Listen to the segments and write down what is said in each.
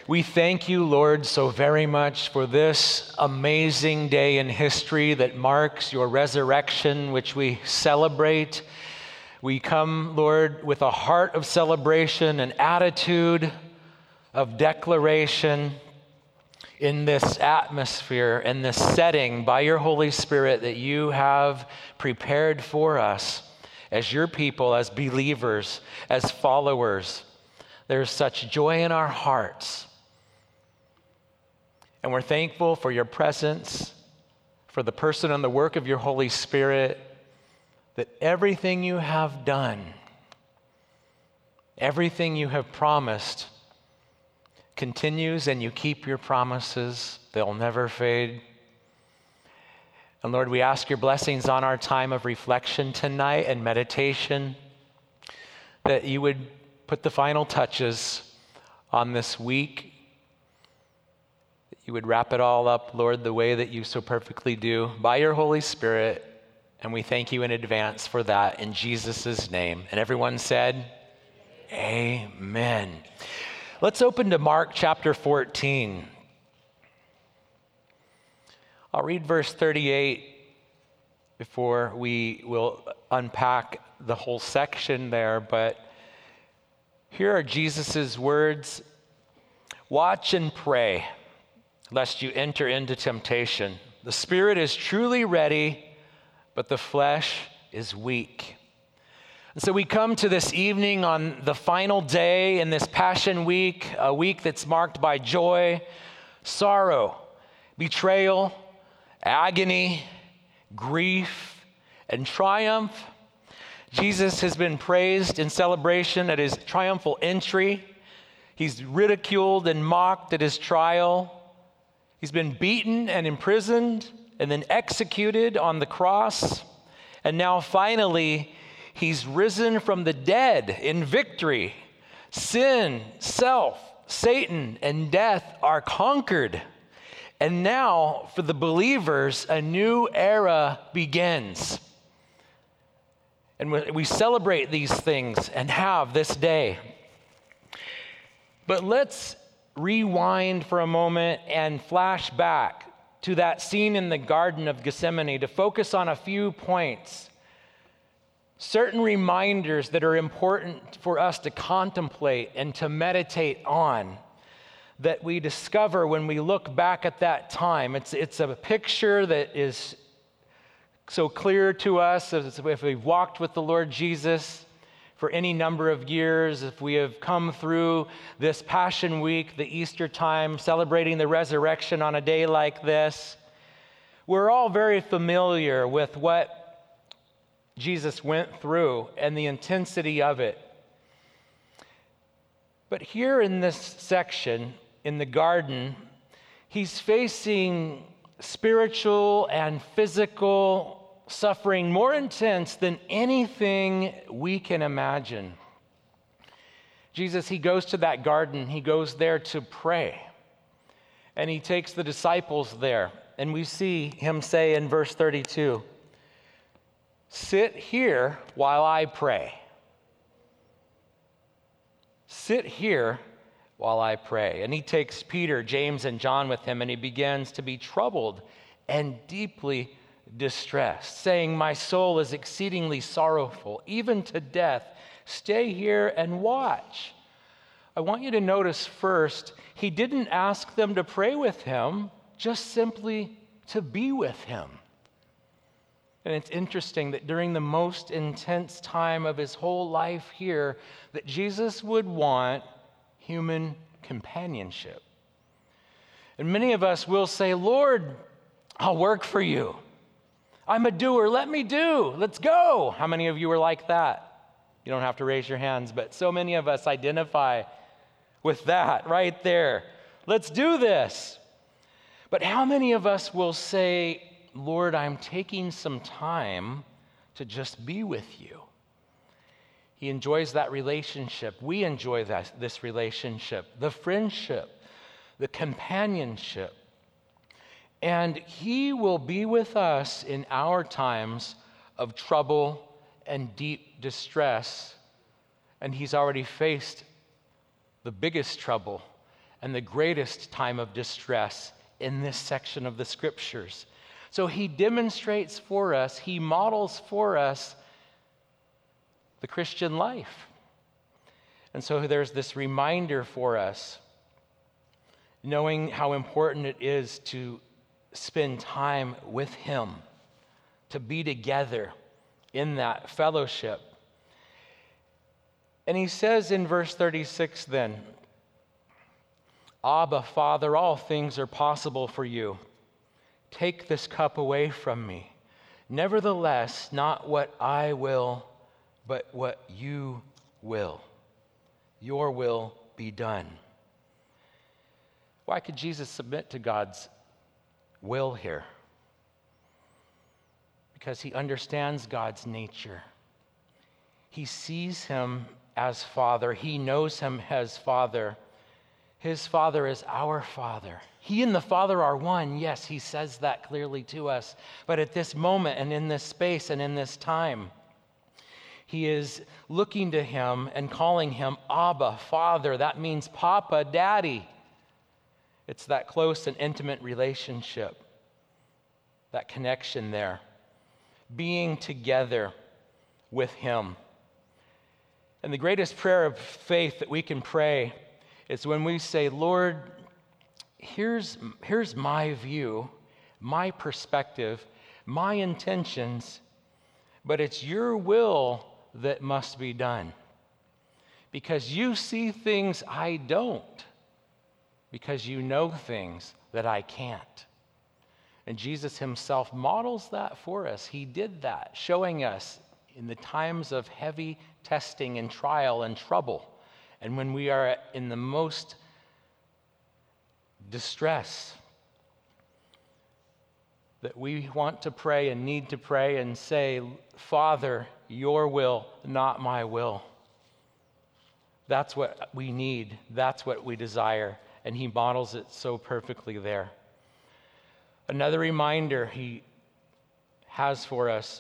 We thank you, Lord, so very much for this amazing day in history that marks your resurrection, which we celebrate. We come, Lord, with a heart of celebration, an attitude of declaration in this atmosphere, in this setting by your Holy Spirit that you have prepared for us as your people, as believers, as followers. There's such joy in our hearts. And we're thankful for your presence, for the person and the work of your Holy Spirit, that everything you have done, everything you have promised continues, and you keep your promises. They'll never fade. And Lord, we ask your blessings on our time of reflection tonight and meditation, that you would put the final touches on this week. You would wrap it all up, Lord, the way that you so perfectly do by your Holy Spirit. And we thank you in advance for that in Jesus' name. And everyone said, Amen. Let's open to Mark chapter 14. I'll read verse 38 before we will unpack the whole section there. But here are Jesus' words. Watch and pray, lest you enter into temptation. The spirit is truly ready, but the flesh is weak. And so we come to this evening on the final day in this Passion Week, a week that's marked by joy, sorrow, betrayal, agony, grief, and triumph. Jesus has been praised in celebration at his triumphal entry. He's ridiculed and mocked at his trial. He's been beaten and imprisoned and then executed on the cross. And now finally, he's risen from the dead in victory. Sin, self, Satan, and death are conquered. And now, for the believers, a new era begins. And we celebrate these things and have this day. But let's rewind for a moment and flash back to that scene in the Garden of Gethsemane to focus on a few points, certain reminders that are important for us to contemplate and to meditate on that we discover when we look back at that time. It's a picture that is so clear to us as if we've walked with the Lord Jesus for any number of years, if we have come through this Passion Week, the Easter time, celebrating the resurrection on a day like this. We're all very familiar with what Jesus went through and the intensity of it. But here in this section, in the garden, he's facing spiritual and physical suffering more intense than anything we can imagine. Jesus, he goes to that garden, he goes there to pray. And he takes the disciples there. And we see him say in verse 32, "Sit here while I pray." Sit here while I pray. And he takes Peter, James, and John with him, and he begins to be troubled and deeply distressed, saying, "My soul is exceedingly sorrowful, even to death. Stay here and watch." I want you to notice first, he didn't ask them to pray with him, just simply to be with him. And it's interesting that during the most intense time of his whole life here, that Jesus would want human companionship. And many of us will say, "Lord, I'll work for you. I'm a doer, let me do, let's go." How many of you are like that? You don't have to raise your hands, but so many of us identify with that right there. Let's do this. But how many of us will say, "Lord, I'm taking some time to just be with you"? He enjoys that relationship. We enjoy this relationship, the friendship, the companionship. And he will be with us in our times of trouble and deep distress. And he's already faced the biggest trouble and the greatest time of distress in this section of the scriptures. So he demonstrates for us, he models for us the Christian life. And so there's this reminder for us, knowing how important it is to spend time with him, to be together in that fellowship. And he says in verse 36 then, Abba, Father, all things are possible for you. Take this cup away from me. Nevertheless, not what I will, but what you will. Your will be done. Why could Jesus submit to God's will here? Because he understands God's nature. He sees him as Father. He knows him as Father. His Father is our Father. He and the Father are one. Yes, he says that clearly to us. But at this moment and in this space and in this time, he is looking to him and calling him Abba, Father. That means Papa, Daddy. It's that close and intimate relationship, that connection there, being together with him. And the greatest prayer of faith that we can pray is when we say, Lord, here's my view, my perspective, my intentions, but it's your will that must be done. Because you see things I don't, because you know things that I can't. And Jesus himself models that for us. He did that, showing us in the times of heavy testing and trial and trouble, and when we are in the most distress, that we want to pray and need to pray and say, Father, your will, not my will. That's what we need. That's what we desire. And he models it so perfectly there. Another reminder he has for us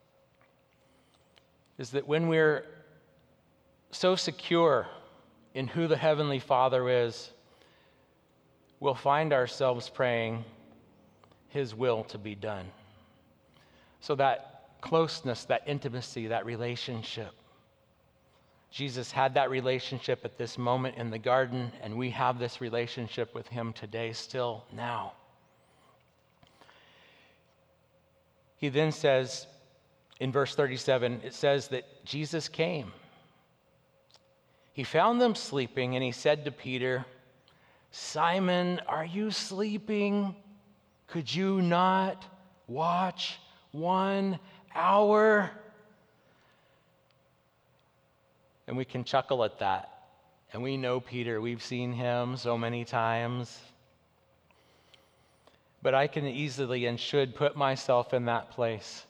is that when we're so secure in who the Heavenly Father is, we'll find ourselves praying his will to be done. So that closeness, that intimacy, that relationship. Jesus had that relationship at this moment in the garden, and we have this relationship with him today, still now. He then says, in verse 37, it says that Jesus came. He found them sleeping, and he said to Peter, Simon, are you sleeping? Could you not watch 1 hour? And we can chuckle at that. And we know Peter. We've seen him so many times. But I can easily and should put myself in that place.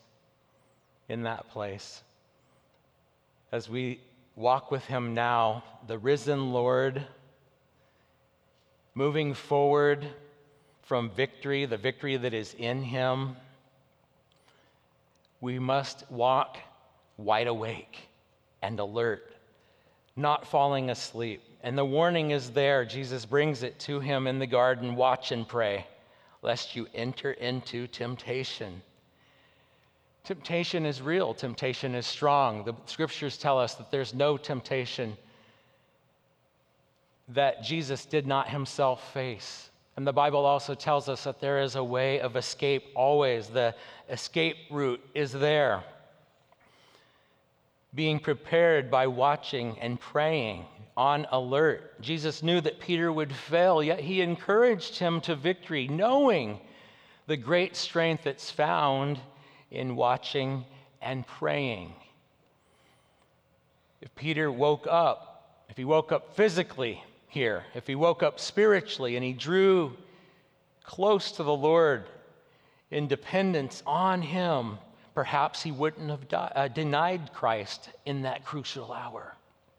As we walk with him now, the risen Lord, moving forward from victory, the victory that is in him, we must walk wide awake and alert, not falling asleep. And the warning is there. Jesus brings it to him in the garden, watch and pray, lest you enter into temptation. Temptation is real. Temptation is strong. The scriptures tell us that there's no temptation that Jesus did not himself face. And the Bible also tells us that there is a way of escape always. The escape route is there. Being prepared by watching and praying, on alert. Jesus knew that Peter would fail, yet he encouraged him to victory, knowing the great strength that's found in watching and praying. If Peter woke up, if he woke up physically here, if he woke up spiritually and he drew close to the Lord in dependence on him, perhaps he wouldn't have denied Christ in that crucial hour.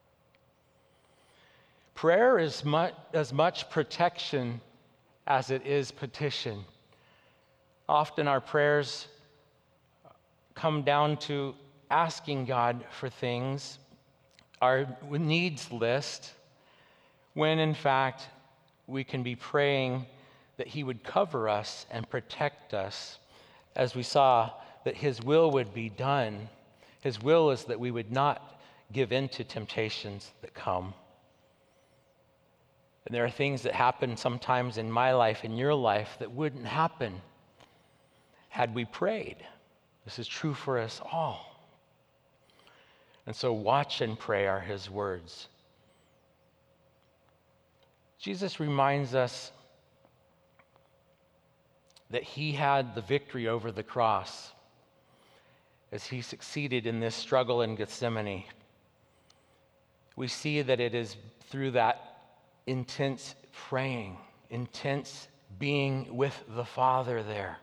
Prayer is as much protection as it is petition. Often our prayers come down to asking God for things, our needs list, when in fact we can be praying that he would cover us and protect us, as we saw that his will would be done. His will is that we would not give in to temptations that come. And there are things that happen sometimes in my life, in your life, that wouldn't happen had we prayed. This is true for us all. And so watch and pray are his words. Jesus reminds us that he had the victory over the cross as he succeeded in this struggle in Gethsemane. We see that it is through that intense praying, intense being with the Father there,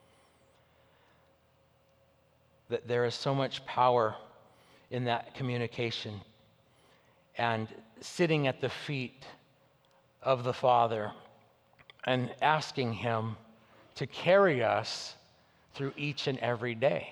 that there is so much power in that communication and sitting at the feet of the Father and asking him to carry us through each and every day.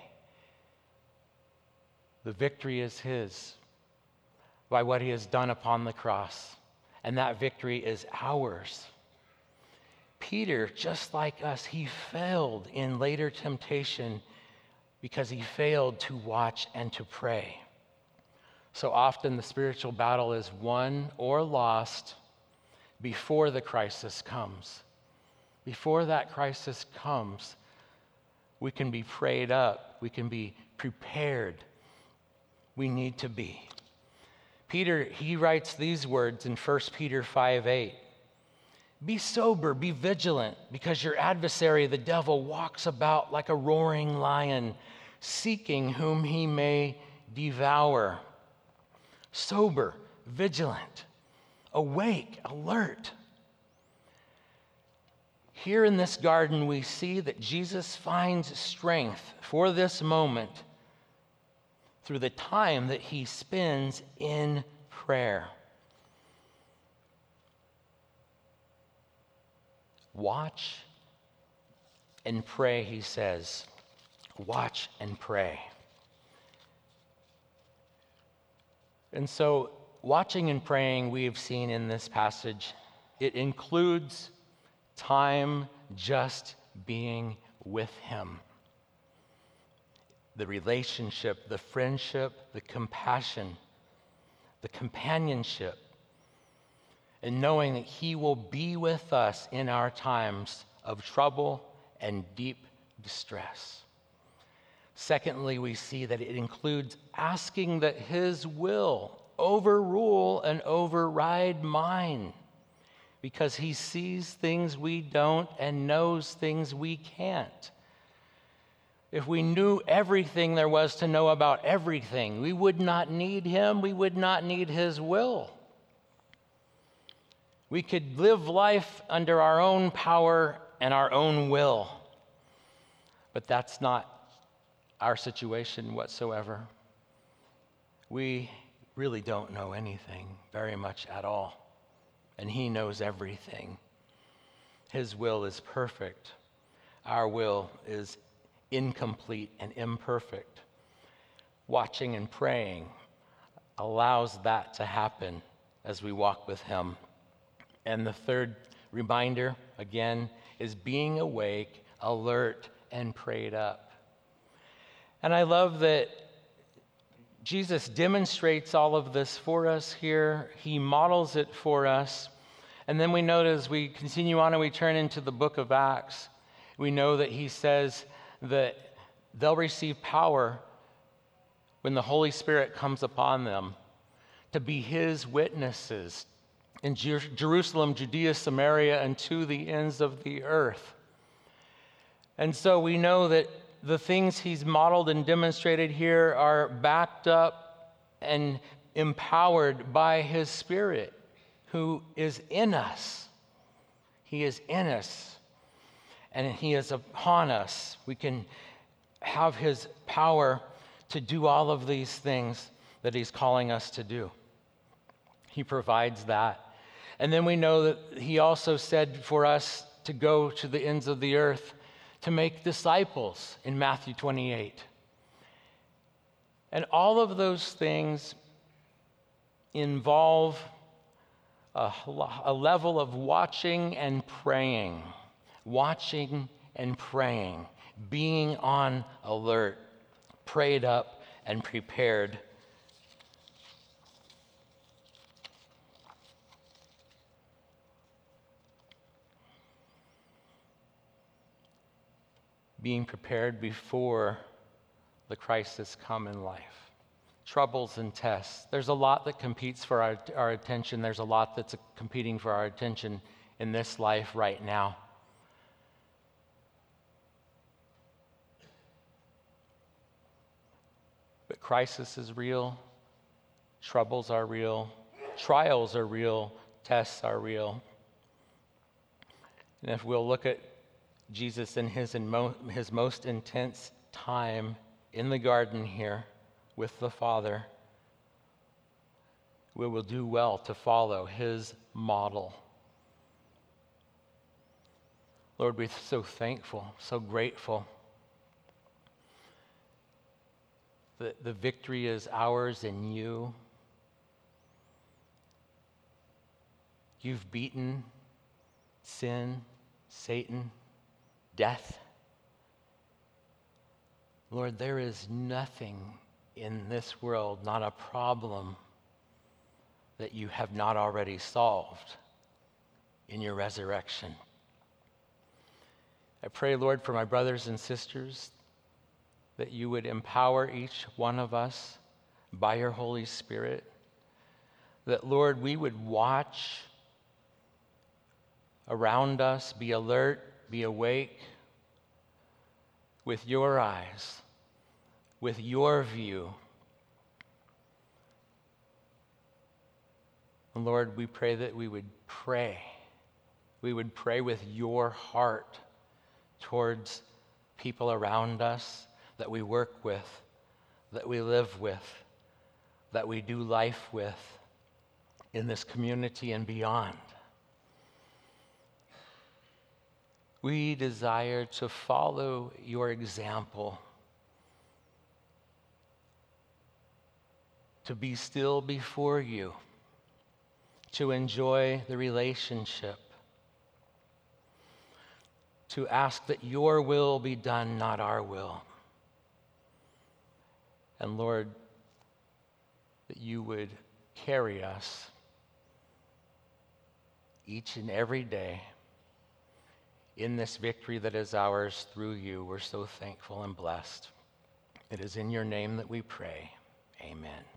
The victory is his by what he has done upon the cross, and that victory is ours. Peter, just like us, he failed in later temptation because he failed to watch and to pray. So often the spiritual battle is won or lost before the crisis comes. Before that crisis comes, we can be prayed up. We can be prepared. We need to be. Peter, he writes these words in 1 Peter 5:8. Be sober, be vigilant, because your adversary, the devil, walks about like a roaring lion, seeking whom he may devour. Sober, vigilant, awake, alert. Here in this garden, we see that Jesus finds strength for this moment through the time that he spends in prayer. Watch and pray, he says. Watch and pray. And so, watching and praying, we have seen in this passage, it includes time just being with him. The relationship, the friendship, the compassion, the companionship, and knowing that he will be with us in our times of trouble and deep distress. Secondly, we see that it includes asking that his will overrule and override mine, because he sees things we don't and knows things we can't. If we knew everything there was to know about everything, we would not need him, we would not need his will. We could live life under our own power and our own will, but that's not our situation whatsoever. We really don't know anything very much at all, and he knows everything. His will is perfect. Our will is incomplete and imperfect. Watching and praying allows that to happen as we walk with him. And the third reminder, again, is being awake, alert, and prayed up. And I love that Jesus demonstrates all of this for us here. He models it for us. And then we notice, we continue on and we turn into the book of Acts. We know that he says that they'll receive power when the Holy Spirit comes upon them to be his witnesses in Jerusalem, Judea, Samaria, and to the ends of the earth. And so we know that the things he's modeled and demonstrated here are backed up and empowered by his Spirit, who is in us. He is in us, and he is upon us. We can have his power to do all of these things that he's calling us to do. He provides that. And then we know that he also said for us to go to the ends of the earth to make disciples in Matthew 28. And all of those things involve a level of watching and praying, being on alert, prayed up and prepared. Being prepared before the crisis come in life. Troubles and tests. There's a lot that competes for our attention. There's a lot that's competing for our attention in this life right now. But crisis is real. Troubles are real. Trials are real. Tests are real. And if we'll look at Jesus in his most intense time in the garden here with the Father, we will do well to follow his model. Lord, we're so thankful, so grateful that the victory is ours in you. You've beaten sin, Satan, death. Lord, there is nothing in this world, not a problem that you have not already solved in your resurrection. I pray, Lord, for my brothers and sisters, that you would empower each one of us by your Holy Spirit, that, Lord, we would watch around us, be alert, be awake with your eyes, with your view. And Lord, we pray that we would pray. We would pray with your heart towards people around us that we work with, that we live with, that we do life with in this community and beyond. We desire to follow your example, to be still before you, to enjoy the relationship, to ask that your will be done, not our will. And Lord, that you would carry us each and every day in this victory that is ours through you. We're so thankful and blessed. It is in your name that we pray. Amen.